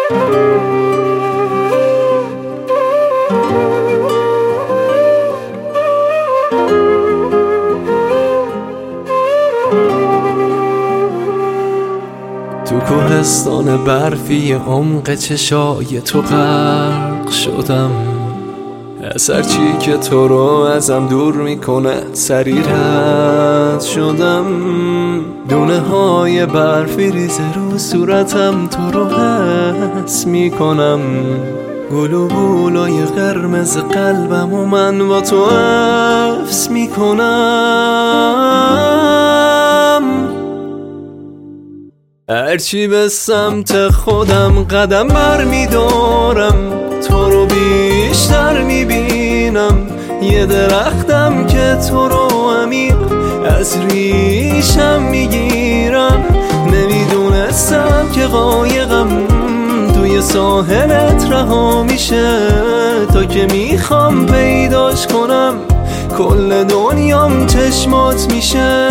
تو کوهستان برفی عمق چشای تو غرق شدم، از هرچی که تو رو ازم دور میکنه سری رد شدم. دونه های برفی ریزه رو صورتم تو رو حس میکنم، گلو بولای قرمز قلبم و من با تو حفظ میکنم. هرچی به سمت خودم قدم بر میدارم، تو رو بیشتر میبینم. یه درختم که تو رو عمیق از ریشم میگیرم. نمیدونستم که قایقم توی ساحلت رها میشه، تا که میخوام پیداش کنم کل دنیام چشمات میشه.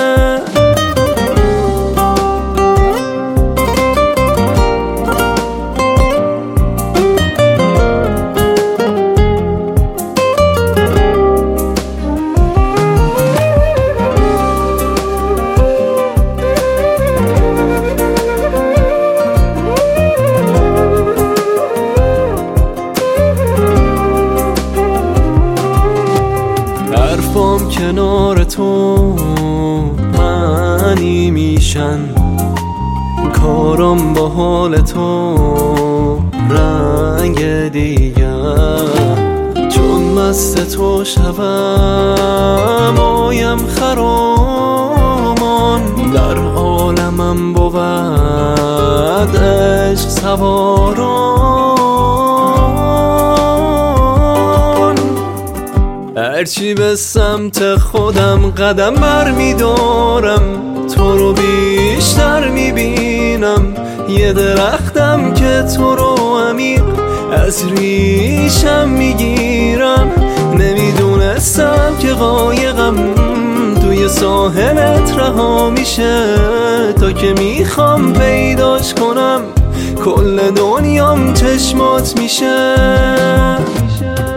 حرفام کنار تو معنی میشن، کارام با حال تو رنگ دیگر. چون مست تو شبم آیم خرامان، در عالمم بود عشق سواران. هرچی به سمت خودم قدم بر میدارم، تو رو بیشتر میبینم. یه درختم که تو رو عمیق از ریشم میگیرم. نمیدونستم که قایقم توی ساحلت رها میشه، تا که میخوام پیداش کنم کل دنیام چشمات میشه.